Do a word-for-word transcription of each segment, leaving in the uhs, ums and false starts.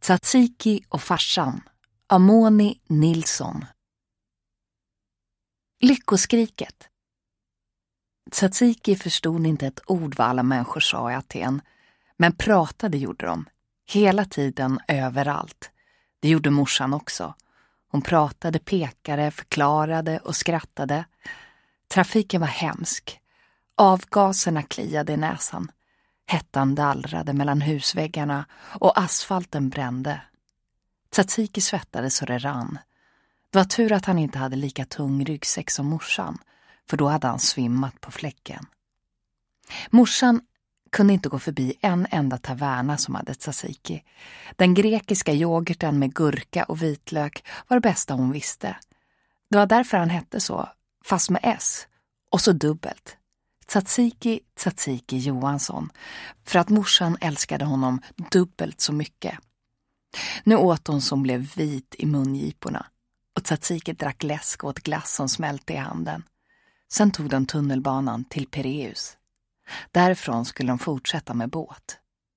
Tsatsiki och farsan av Moni Nilsson. Lyckoskriket. Tsatsiki förstod inte ett ord vad alla människor sa i Aten, men pratade gjorde de. Hela tiden, överallt. Det gjorde morsan också. Hon pratade, pekade, förklarade och skrattade. Trafiken var hemsk. Avgaserna kliade i näsan. Hettan dallrade mellan husväggarna och asfalten brände. Tsatsiki svettades så det rann. Det var tur att han inte hade lika tung ryggsäck som morsan, för då hade han svimmat på fläcken. Morsan kunde inte gå förbi en enda taverna som hade tzatziki. Den grekiska yoghurten med gurka och vitlök var det bästa hon visste. Det var därför han hette så, fast med S, och så dubbelt. Tsatsiki, Tsatsiki Johansson, för att morsan älskade honom dubbelt så mycket. Nu åt hon som blev vit i mungiporna, och Tsatsiki drack läsk och åt glass som smälte i handen. Sen tog de tunnelbanan till Pireus. Därifrån skulle de fortsätta med båt.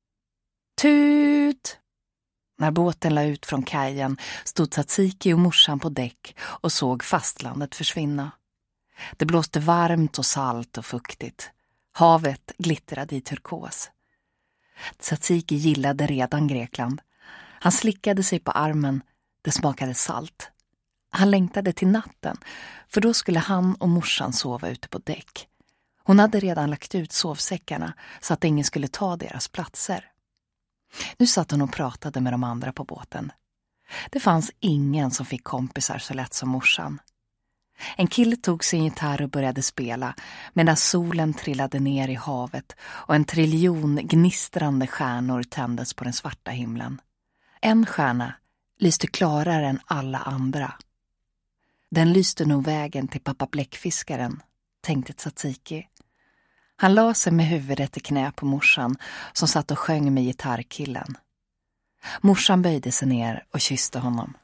Tut! När båten la ut från kajen stod Tsatsiki och morsan på däck och såg fastlandet försvinna. Det blåste varmt och salt och fuktigt. Havet glittrade i turkos. Tsatsiki gillade redan Grekland. Han slickade sig på armen. Det smakade salt. Han längtade till natten, för då skulle han och morsan sova ute på däck. Hon hade redan lagt ut sovsäckarna så att ingen skulle ta deras platser. Nu satt hon och pratade med de andra på båten. Det fanns ingen som fick kompisar så lätt som morsan. En kille tog sin gitarr och började spela medan solen trillade ner i havet och en triljon gnistrande stjärnor tändes på den svarta himlen. En stjärna lyste klarare än alla andra. Den lyste nog vägen till pappa bläckfiskaren, tänkte Tsatsiki. Han la sig med huvudet i knä på morsan som satt och sjöng med gitarrkillen. Morsan böjde sig ner och kysste honom.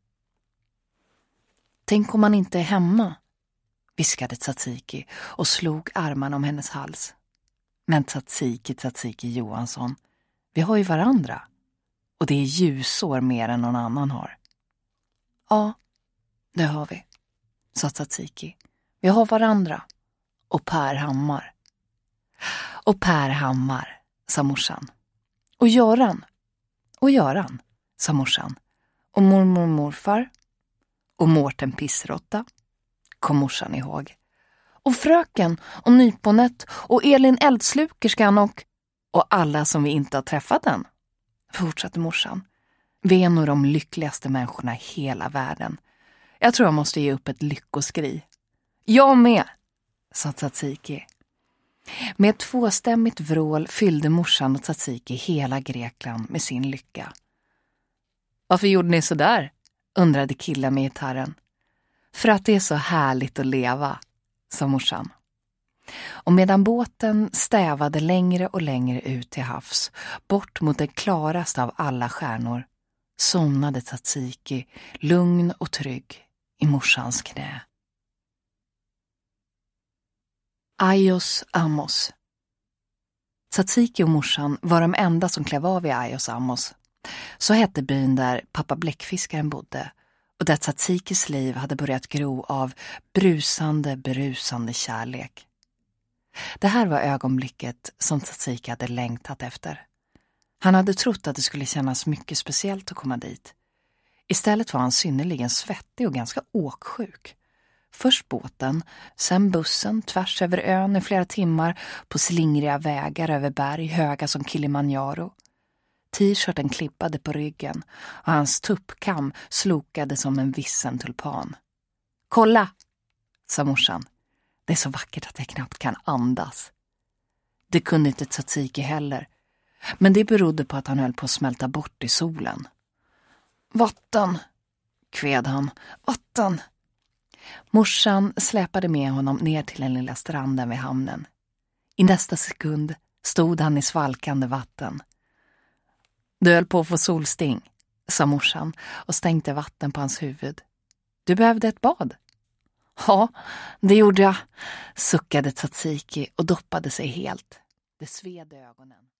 Tänk om man inte är hemma, viskade Tsatsiki och slog armarna om hennes hals. Men Tsatsiki, Tsatsiki Johansson, vi har ju varandra. Och det är ljusår mer än någon annan har. Ja, det har vi, sa Tsatsiki. Vi har varandra. Och Per Hammar. Och Per Hammar, sa morsan. Och Göran. Och Göran, sa morsan. Och mormor och morfar. Och Mårten Pissrotta, kom morsan ihåg. Och fröken och nyponet och Elin Eldslukerskan och... Och alla som vi inte har träffat än, fortsatte morsan. Vi är nog de lyckligaste människorna i hela världen. Jag tror jag måste ge upp ett lyckoskri. Jag med, sa Tsatsiki. Med ett tvåstämmigt vrål fyllde morsan och Tsatsiki hela Grekland med sin lycka. Varför gjorde ni så där? Undrade killen med gitarren. För att det är så härligt att leva, sa morsan. Och medan båten stävade längre och längre ut till havs, bort mot det klaraste av alla stjärnor, somnade Tsatsiki lugn och trygg i morsans knä. Aios Amos. Tsatsiki och morsan var de enda som klev av i Aios Amos. Så hette byn där pappa bläckfiskaren bodde och där Tsatsikis liv hade börjat gro av brusande, brusande kärlek. Det här var ögonblicket som Tsatsiki hade längtat efter. Han hade trott att det skulle kännas mycket speciellt att komma dit. Istället var han synnerligen svettig och ganska åksjuk. Först båten, sen bussen tvärs över ön i flera timmar på slingriga vägar över berg höga som Kilimanjaro. T-shirten klippade på ryggen och hans tuppkam slokade som en vissen tulpan. Kolla, sa morsan. Det är så vackert att jag knappt kan andas. Det kunde inte Tsatsiki heller, men det berodde på att han höll på att smälta bort i solen. Vatten, kved han. Vatten. Morsan släpade med honom ner till den lilla stranden vid hamnen. I nästa sekund stod han i svalkande vatten. Du höll på att få solsting, sa morsan och stänkte vatten på hans huvud. Du behövde ett bad. Ja, det gjorde jag, suckade Tsatsiki och doppade sig helt. Det sved i ögonen.